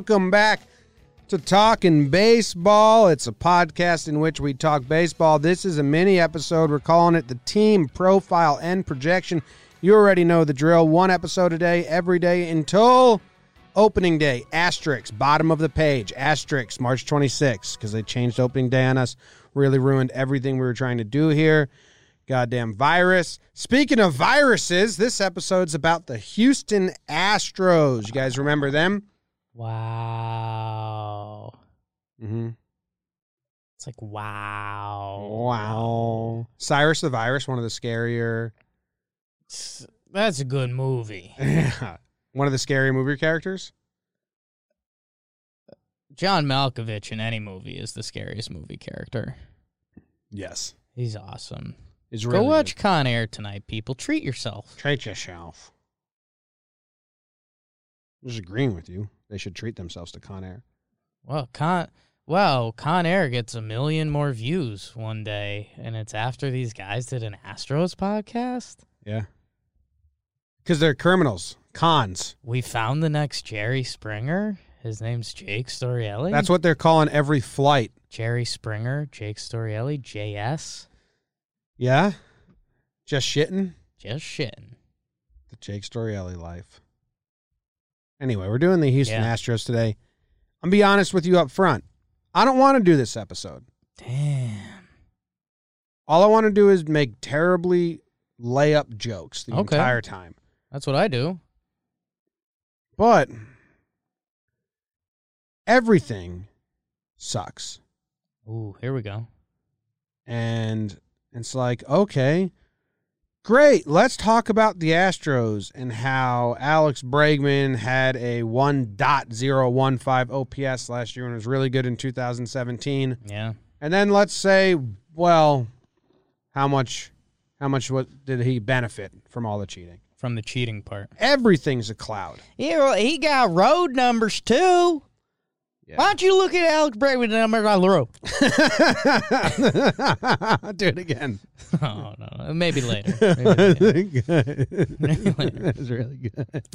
Welcome back to Talking Baseball. It's a podcast in which we talk baseball. This is a mini episode. We're calling it the Team Profile and Projection. You already know the drill. One episode a day, every day until opening day. Asterisk, bottom of the page. Asterisk, March 26th, because they changed opening day on us. Really ruined everything we were trying to do here. Goddamn virus. Speaking of viruses, this episode's about the Houston Astros. You guys remember them? Wow. Mm-hmm. It's like, wow. Wow. Cyrus the Virus, one of the scarier. That's a good movie. One of the scary movie characters? John Malkovich in any movie is the scariest movie character. Yes. He's awesome. He's really Go watch good. Con Air tonight, people. Treat yourself. Treat yourself. I'm just agreeing with you. They should treat themselves to Con Air. Well, Con Air gets 1 million more views one day, and it's after these guys did an Astros podcast? Yeah. Because they're criminals. Cons. We found the next Jerry Springer. His name's Jake Storielli. That's what they're calling every flight. Jerry Springer, Jake Storielli, JS. Yeah? Just shitting? Just shitting. The Jake Storielli life. Anyway, we're doing the Houston Astros today. I'm going to be honest with you up front. I don't want to do this episode. Damn. All I want to do is make terribly layup jokes the entire time. That's what I do. But everything sucks. Ooh, here we go. And it's like, okay, great. Let's talk about the Astros and how Alex Bregman had a 1.015 OPS last year and was really good in 2017. Yeah. And then let's say, well, how much did he benefit from all the cheating? From the cheating part. Everything's a cloud. Yeah, he got road numbers too. Yeah. Why don't you look at Alex Bregman numbers on the road? Do it again. Oh, no. Maybe later. Maybe later. That's really good.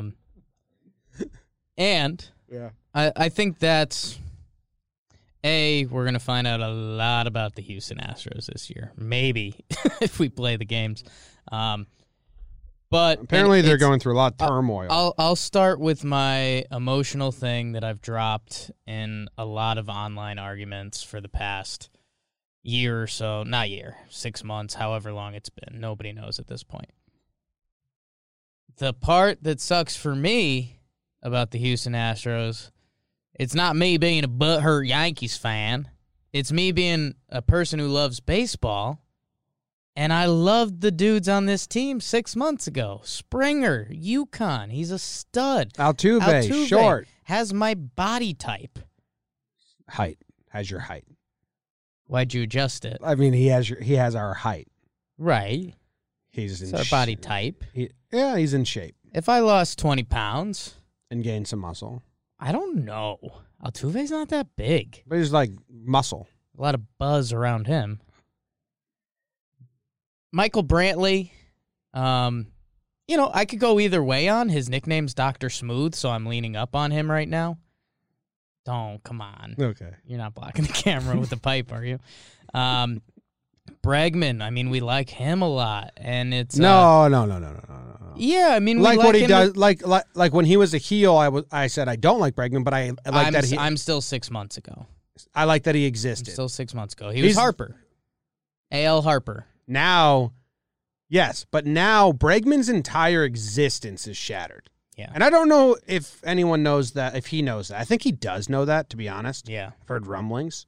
And Yeah. I think that's, we're going to find out a lot about the Houston Astros this year. Maybe, if we play the games. But apparently they're going through a lot of turmoil. I'll start with my emotional thing that I've dropped in a lot of online arguments for the past year or so. Not year, 6 months, however long it's been. Nobody knows at this point. The part that sucks for me about the Houston Astros, it's not me being a butthurt Yankees fan. It's me being a person who loves baseball. And I loved the dudes on this team 6 months ago. Springer, UConn, he's a stud. Altuve, short. Has my body type. Height. Has your height. Why'd you adjust it? I mean, he has our height. Right. He's in It's our body type. He's in shape. If I lost 20 pounds. And gained some muscle. I don't know. Altuve's not that big. But he's like muscle. A lot of buzz around him. Michael Brantley, I could go either way on. His nickname's Dr. Smooth, so I'm leaning up on him right now. Don't, come on. Okay. You're not blocking the camera with the pipe, are you? Bregman, I mean, we like him a lot, and it's... No. Yeah, I mean, we like what he him does, like when he was a heel, I said I don't like Bregman, but I like that he... I'm still 6 months ago. I like that he I'm existed. still 6 months ago. He was Harper. A.L. Harper. Now, yes, but now Bregman's entire existence is shattered. Yeah. And I don't know if anyone knows that, if he knows that. I think he does know that, to be honest. Yeah. I've heard rumblings.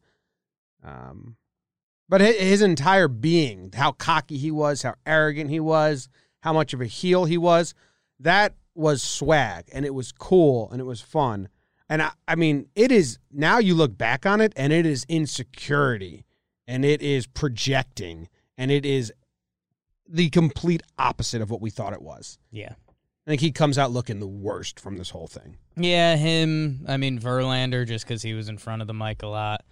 But his entire being, how cocky he was, how arrogant he was, how much of a heel he was, that was swag, and it was cool, and it was fun. And I mean, it is, now you look back on it, and it is insecurity, and it is projecting, and it is the complete opposite of what we thought it was. Yeah. I think he comes out looking the worst from this whole thing. Yeah, him. I mean, Verlander, just because he was in front of the mic a lot.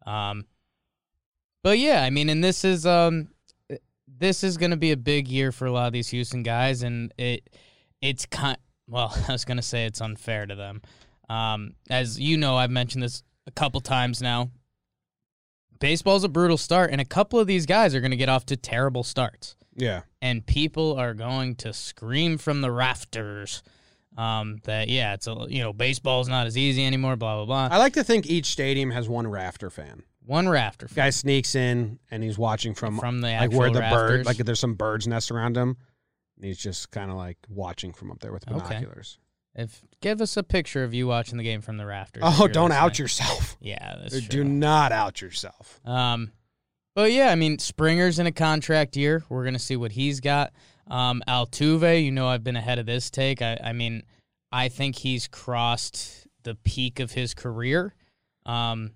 But yeah, I mean, and this is going to be a big year for a lot of these Houston guys, and it's I was going to say it's unfair to them. As you know, I've mentioned this a couple times now. Baseball's a brutal start, and a couple of these guys are going to get off to terrible starts. Yeah. And people are going to scream from the rafters that, baseball's not as easy anymore, blah, blah, blah. I like to think each stadium has one rafter fan. One rafter fan. Guy sneaks in, and he's watching from the like actual where the rafters. bird, like if there's some bird's nest around him, and he's just kind of like watching from up there with binoculars. Give us a picture of you watching the game from the rafters. Oh, don't out yourself. Yeah, that's true. Do not out yourself. But yeah, I mean, Springer's in a contract year. We're going to see what he's got. Altuve, I've been ahead of this take. I think he's crossed the peak of his career. Damn.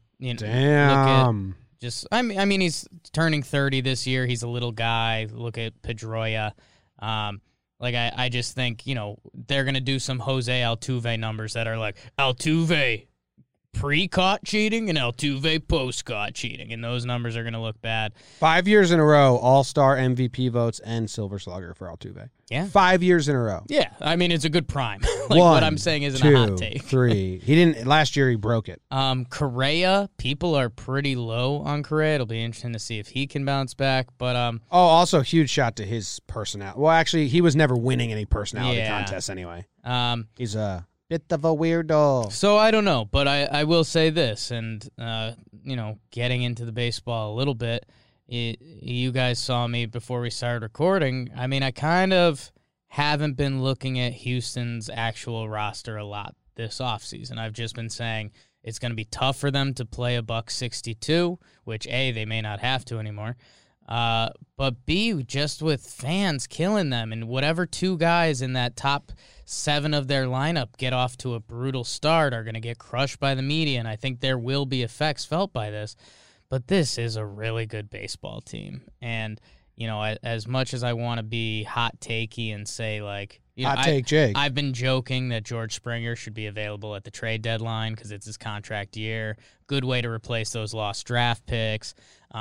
He's turning 30 this year. He's a little guy. Look at Pedroia. I just think, they're going to do some Jose Altuve numbers that are like Altuve pre-caught cheating and Altuve post-caught cheating, and those numbers are going to look bad. 5 years in a row, All-Star MVP votes and Silver Slugger for Altuve. Yeah. 5 years in a row. Yeah, it's a good prime. What I'm saying isn't 2, a hot take. 3. He didn't last year. He broke it. Correa, people are pretty low on Correa. It'll be interesting to see if he can bounce back. But also huge shot to his personality. Well, actually, he was never winning any personality contests anyway. He's a bit of a weirdo. So I don't know, but I will say this, and getting into the baseball a little bit. You guys saw me before we started recording. I kind of haven't been looking at Houston's actual roster a lot this offseason. I've just been saying it's going to be tough for them to play $162, which A, they may not have to anymore. But B, just with fans killing them, and whatever 2 guys in that top 7 of their lineup get off to a brutal start are going to get crushed by the media, and I think there will be effects felt by this. But this is a really good baseball team. And, as much as I want to be hot takey and say, Jake. I've been joking that George Springer should be available at the trade deadline because it's his contract year. Good way to replace those lost draft picks.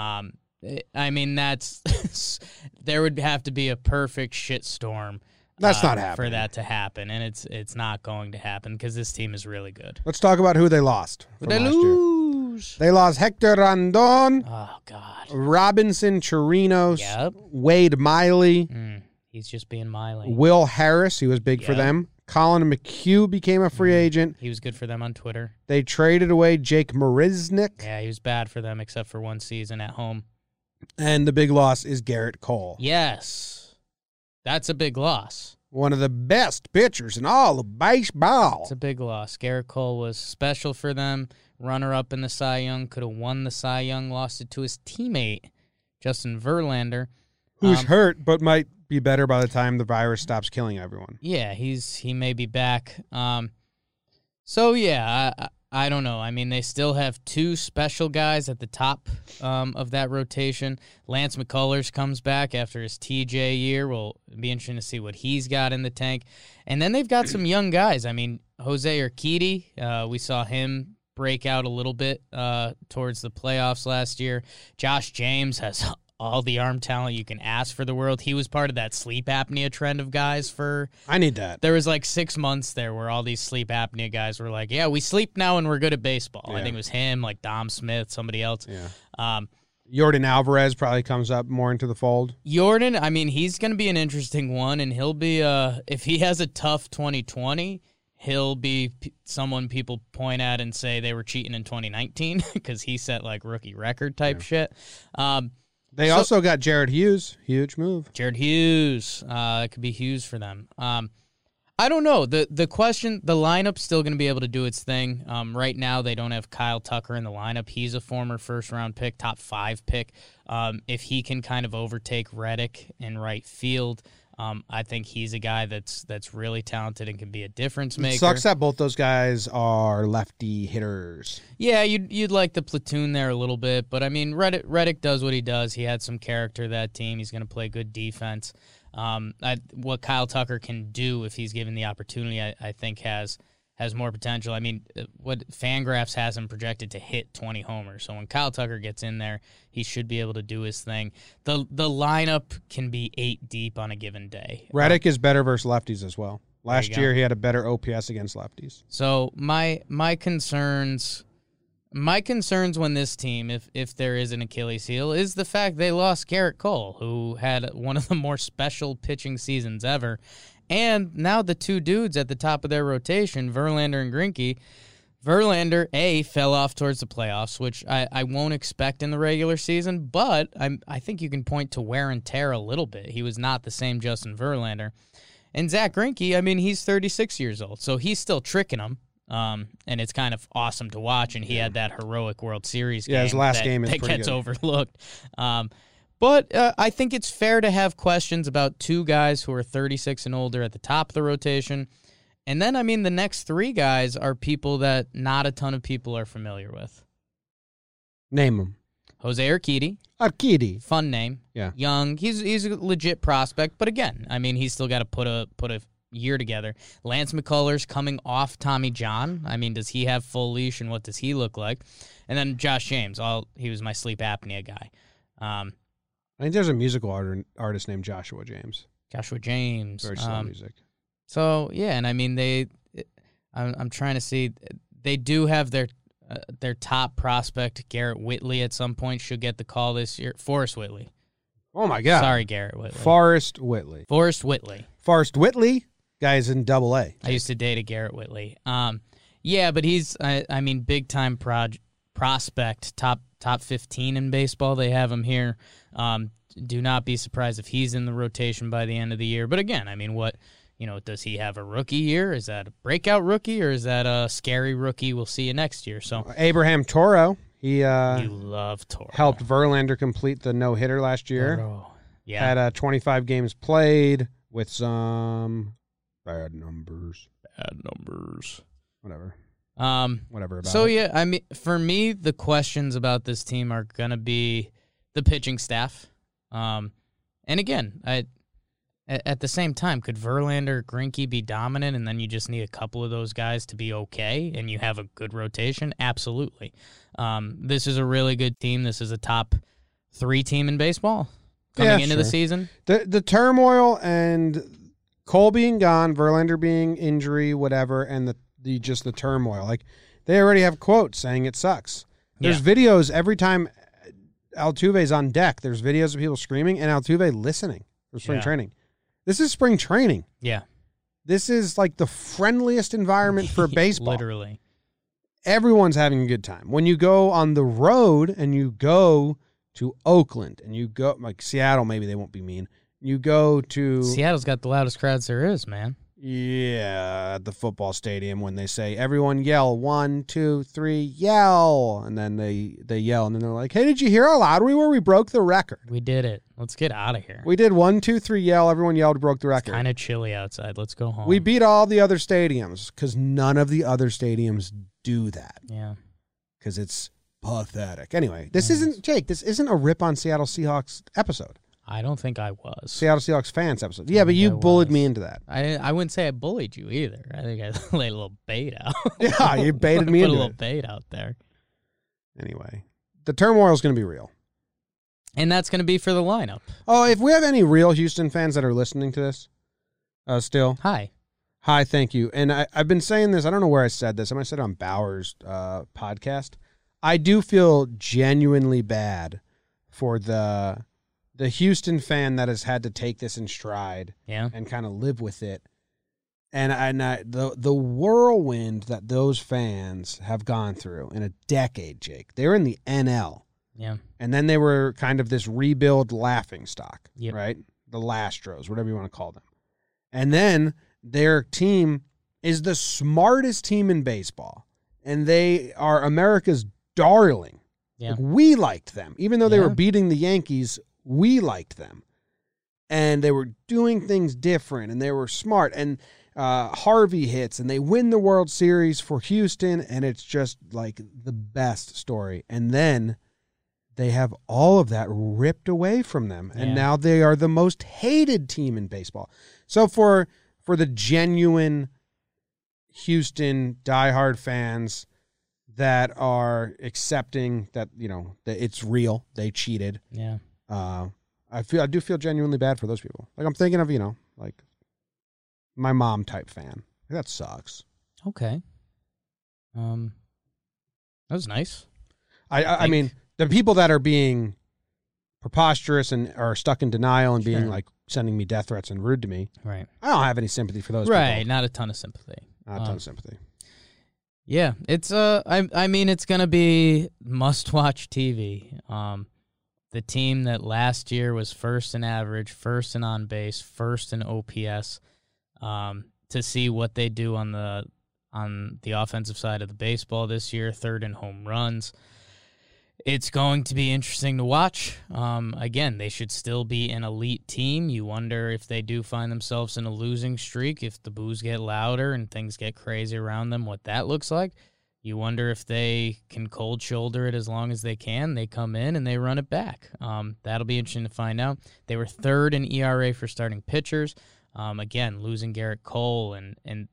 That's there would have to be a perfect shitstorm. That's not happening for that to happen, and it's not going to happen because this team is really good. Let's talk about who they lost. They lose. They lost Hector Rondon. Oh God. Robinson Chirinos. Yep. Wade Miley. He's just being Miley. Will Harris, he was big for them. Colin McHugh became a free agent. He was good for them on Twitter. They traded away Jake Marisnick. Yeah, he was bad for them except for one season at home. And the big loss is Garrett Cole. Yes. That's a big loss. One of the best pitchers in all of baseball. It's a big loss. Garrett Cole was special for them. Runner-up in the Cy Young. Could have won the Cy Young. Lost it to his teammate, Justin Verlander. Who's hurt, but might be better by the time the virus stops killing everyone. Yeah, he may be back. I don't know. They still have 2 special guys at the top of that rotation. Lance McCullers comes back after his TJ year. Will be interesting to see what he's got in the tank. And then they've got some young guys. Jose Urquidy, we saw him break out a little bit towards the playoffs last year. Josh James has all the arm talent you can ask for the world. He was part of that sleep apnea trend of guys for... I need that. There was 6 months there where all these sleep apnea guys were like, yeah, we sleep now and we're good at baseball. Yeah. I think it was him, Dom Smith, somebody else. Yeah. Yordan Alvarez probably comes up more into the fold. Yordan, he's going to be an interesting one, and he'll be, if he has a tough 2020, he'll be someone people point at and say they were cheating in 2019 because he set, rookie record type shit. They also got Jared Hughes. Huge move. Jared Hughes. It could be Hughes for them. I don't know. The question, the lineup's still going to be able to do its thing. Right now, they don't have Kyle Tucker in the lineup. He's a former first-round pick, top 5 pick. If he can kind of overtake Reddick in right field, I think he's a guy that's really talented and can be a difference maker. It sucks that both those guys are lefty hitters. Yeah, you'd like the platoon there a little bit, but Reddick does what he does. He had some character that team. He's going to play good defense. What Kyle Tucker can do if he's given the opportunity, I think has more potential. What Fangraphs has him projected to hit 20 homers. So when Kyle Tucker gets in there, he should be able to do his thing. The lineup can be 8 deep on a given day. Reddick is better versus lefties as well. Last year, he had a better OPS against lefties. So my concerns when this team, if there is an Achilles heel, is the fact they lost Garrett Cole, who had one of the more special pitching seasons ever. And now the two dudes at the top of their rotation, Verlander and Greinke. Verlander, fell off towards the playoffs, which I won't expect in the regular season, but I think you can point to wear and tear a little bit. He was not the same Justin Verlander. And Zach Greinke, I mean, he's 36 years old, so he's still tricking him, and it's kind of awesome to watch, and he had that heroic World Series game. Yeah, his last game is that pretty gets good. Overlooked. But I think it's fair to have questions about two guys who are 36 and older at the top of the rotation. And then, I mean, the next three guys are people that not a ton of people are familiar with. Name them. Jose Urquidy. Urquidy. Fun name. Yeah. Young. He's a legit prospect. But again, I mean, he's still got to put a year together. Lance McCullers coming off Tommy John. I mean, does he have full leash, and what does he look like? And then Josh James. He was my sleep apnea guy. I think there's a musical artist named Joshua James. Joshua James. Very slow music. So, yeah, and I mean, I'm trying to see, they do have their top prospect, Garrett Whitley, at some point should get the call this year. Forrest Whitley. Oh, my God. Sorry, Garrett Whitley. Forrest Whitley. Forrest Whitley, guy's in Double-A. I used to date a Garrett Whitley. Yeah, but he's, I mean, big-time prospect, top 15 in baseball. They have him here. Do not be surprised if he's in the rotation by the end of the year. But again, I mean, does he have a rookie year? Is that a breakout rookie, or is that a scary rookie? We'll see you next year. So Abraham Toro, he you love Toro. Helped Verlander complete the no-hitter last year. Toro. Yeah. Had 25 games played with some bad numbers. Whatever. Whatever about so it. yeah, I mean, for me, the questions about this team are gonna be the pitching staff. And again, at the same time, could Verlander, Greinke be dominant, and then you just need a couple of those guys to be okay, and you have a good rotation? Absolutely. This is a really good team. This is a top 3 team in baseball coming into the season. The turmoil and Cole being gone, Verlander being injury, whatever, and the turmoil. Like, they already have quotes saying it sucks. There's videos every time Altuve's on deck. There's videos of people screaming and Altuve listening for spring training. This is spring training. Yeah. This is like the friendliest environment for baseball. Literally. Everyone's having a good time. When you go on the road and you go to Oakland and you go, like Seattle, maybe they won't be mean. You go to... Seattle's got the loudest crowds there is, man. Yeah, at the football stadium when they say, everyone yell, 1, 2, 3, yell. And then they yell, and then they're like, hey, did you hear how loud we were? We broke the record. We did it. Let's get out of here. We did 1, 2, 3, yell. Everyone yelled, broke the record. It's kind of chilly outside. Let's go home. We beat all the other stadiums because none of the other stadiums do that. Yeah. Because it's pathetic. Anyway, this isn't a rip on Seattle Seahawks episode. I don't think I was. Seattle Seahawks fans episode. Yeah, but you bullied me into that. I wouldn't say I bullied you either. I think I laid a little bait out. Yeah, you baited me into it. Put a little bait out there. Anyway, the turmoil is going to be real. And that's going to be for the lineup. Oh, if we have any real Houston fans that are listening to this still. Hi, thank you. And I've been saying this. I don't know where I said this. I might have said it on Bauer's podcast. I do feel genuinely bad for the Houston fan that has had to take this in stride and kind of live with it. And the whirlwind that those fans have gone through in a decade, Jake. They're in the NL. Yeah. And then they were kind of this rebuild laughingstock, yep. Right? The Lastros, whatever you want to call them. And then their team is the smartest team in baseball. And they are America's darling. Yeah. Like, we liked them. Even though they were beating the Yankees, we liked them. And they were doing things different, and they were smart. And Harvey hits, and they win the World Series for Houston, and it's just like the best story. And then they have all of that ripped away from them, and now they are the most hated team in baseball. So for the genuine Houston diehard fans that are accepting that, that it's real, they cheated. Yeah. I do feel genuinely bad for those people. Like, I'm thinking of, like my mom type fan. That sucks. Okay. That was nice. I mean, the people that are being preposterous and are stuck in denial and being like sending me death threats and rude to me. Right. I don't have any sympathy for those right, people. not a ton of sympathy. Not a ton of sympathy. Yeah, it's I mean it's gonna be must-watch TV. The team that last year was first in average, first in on base, first in OPS, to see what they do on the offensive side of the baseball this year, third in home runs. It's going to be interesting to watch. Again, they should still be an elite team. You wonder if they do find themselves in a losing streak, if the boos get louder and things get crazy around them, what that looks like. You wonder if they can cold shoulder it as long as they can. They come in and they run it back. That'll be interesting to find out. They were third in ERA for starting pitchers. Again, losing Garrett Cole and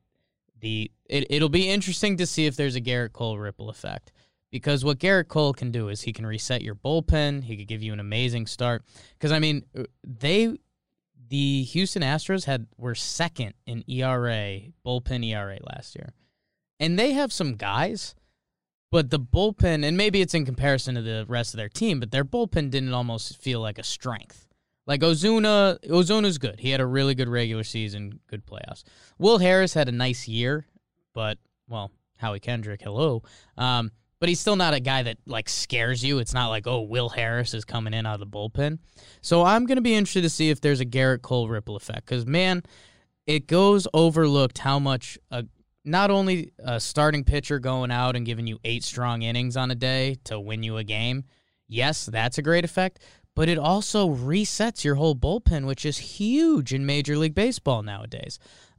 it'll be interesting to see if there's a Garrett Cole ripple effect. Because what Garrett Cole can do is he can reset your bullpen. He could give you an amazing start. Because, I mean, the Houston Astros were second in ERA, bullpen ERA last year. And they have some guys, but the bullpen, and maybe it's in comparison to the rest of their team, but their bullpen didn't almost feel like a strength. Like Ozuna's good. He had a really good regular season, good playoffs. Will Harris had a nice year, but, well, Howie Kendrick, hello. But he's still not a guy that, like, scares you. It's not like, oh, Will Harris is coming in out of the bullpen. So I'm going to be interested to see if there's a Garrett Cole ripple effect. Because, man, it goes overlooked how much not only a starting pitcher going out and giving you 8 strong innings on a day to win you a game. Yes, that's a great effect. But it also resets your whole bullpen, which is huge in Major League Baseball nowadays.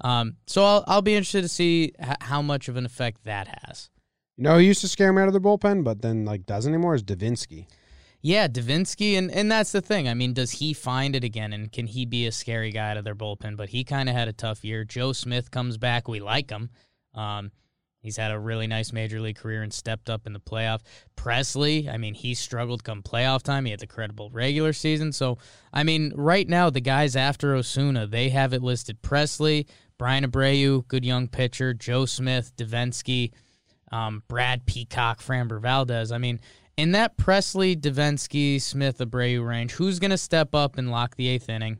So I'll be interested to see how much of an effect that has. You know who used to scare me out of their bullpen, but then like doesn't anymore, is Davinsky. Yeah, Davinsky, and that's the thing. I mean, does he find it again, and can he be a scary guy out of their bullpen? But he kind of had a tough year. Joe Smith comes back. We like him. He's had a really nice Major League career and stepped up in the playoff. Presley, I mean, he struggled come playoff time. He had the credible regular season. So, I mean, right now, the guys after Osuna, they have it listed. Presley, Brian Abreu, good young pitcher, Joe Smith, Davinsky, Brad Peacock, Framber Valdez. I mean, in that Presley, Davinsky, Smith, Abreu range, who's going to step up and lock the 8th inning?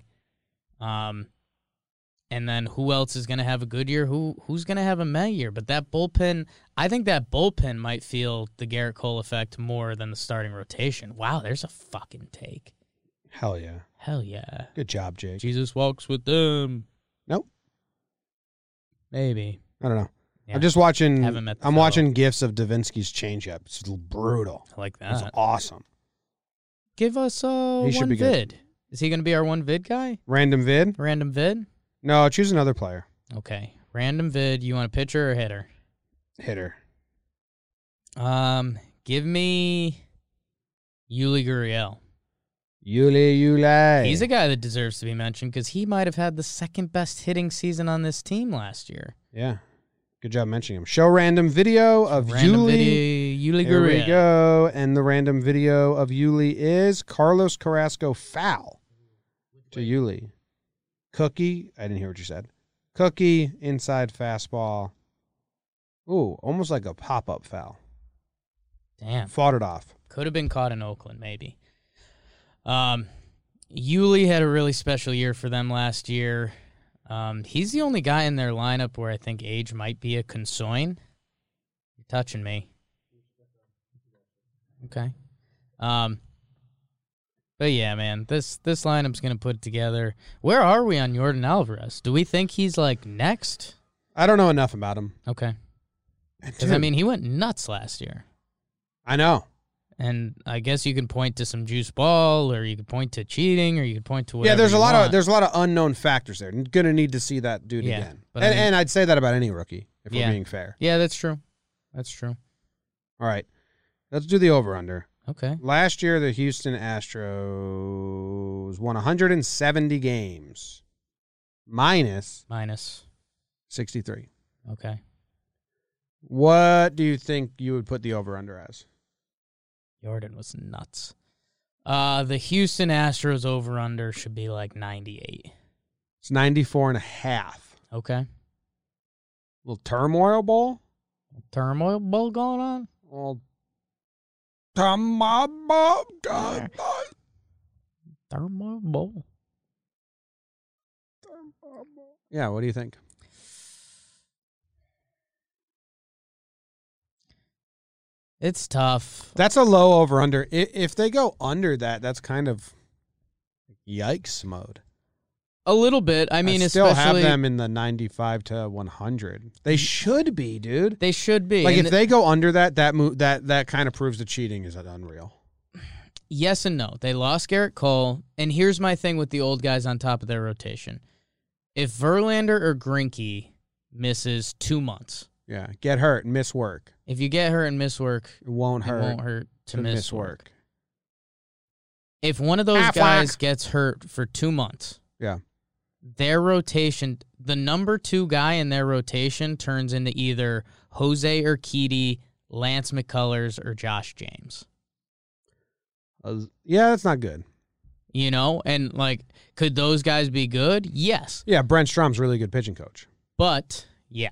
And then who else is going to have a good year? Who's going to have a meh year? But that bullpen, I think that bullpen might feel the Garrett Cole effect more than the starting rotation. Wow, there's a fucking take. Hell yeah. Hell yeah. Good job, Jake. Jesus walks with them. Nope. Maybe. I don't know. Yeah. I'm just watching. I'm watching GIFs of Davinsky's changeup. It's brutal. I like that. It's awesome. Give us one should be vid. good. Is he going to be our one vid guy? Random vid? Random vid? No, choose another player. Okay. Random vid. You want a pitcher or a hitter? Hitter. Give me Yuli Gurriel. Yuli. He's a guy that deserves to be mentioned because he might have had the second best hitting season on this team last year. Yeah. Good job mentioning him. Show random video of Yuli. Yuli Gurriel. Here we go. And the random video of Yuli is Carlos Carrasco foul to Yuli. Cookie. I didn't hear what you said. Cookie, inside fastball. Ooh, almost like a pop-up foul. Damn. Fought it off. Could have been caught in Oakland, maybe. Yuli had a really special year for them last year. He's the only guy in their lineup where I think age might be a concern. You're touching me. Okay. But yeah, man, this lineup's gonna put it together. Where are we on Yordan Alvarez? Do we think he's like next? I don't know enough about him. Okay. Because I mean, he went nuts last year. I know. And I guess you can point to some juice ball, or you could point to cheating, or you could point to whatever. Yeah, there's a lot of unknown factors there. Gonna need to see that dude again. But and I'd say that about any rookie, if we're being fair. Yeah, that's true. That's true. All right. Let's do the over-under. Okay. Last year, the Houston Astros won 170 games. Minus 63. Okay. What do you think you would put the over-under as? Yordan was nuts. The Houston Astros over-under should be like 98. It's 94.5. Okay. Little turmoil bowl. Turmoil bowl going on? Well, turmoil bowl. Turmoil bowl. Yeah, what do you think? It's tough. That's a low over-under. If they go under that, that's kind of yikes mode. A little bit. I mean, I still especially have them in the 95 to 100. They should be, dude. they should be. Like And if they go under that kind of proves the cheating is unreal. yes and no. They lost Garrett Cole, and here's my thing with the old guys on top of their rotation. If Verlander or Greinke misses 2 months, Yeah, get hurt and miss work. if you get hurt and miss work, It won't hurt. it won't hurt to miss work. work. If one of those guys gets hurt for 2 months, Yeah. their rotation, the number 2 guy in their rotation turns into either Jose Urquidy, Lance McCullers, or Josh James. Yeah, that's not good. You know, and like, could those guys be good? Yes. Yeah, Brent Strom's a really good pitching coach. But yeah.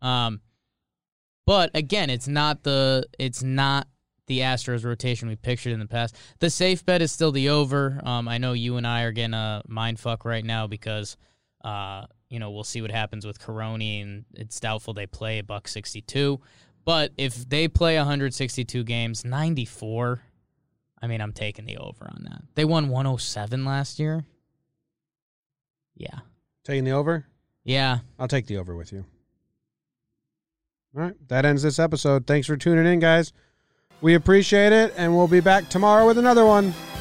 But again, it's not the Astros rotation we pictured in the past. The safe bet is still the over. I know you and I are getting a mind fuck right now because we'll see what happens with Coroni, and it's doubtful they play $162. But if they play 162 games, 94, I mean, I'm taking the over on that. They won 107 last year. Yeah. Taking the over? Yeah. I'll take the over with you. All right, that ends this episode. Thanks for tuning in, guys. We appreciate it, and we'll be back tomorrow with another one.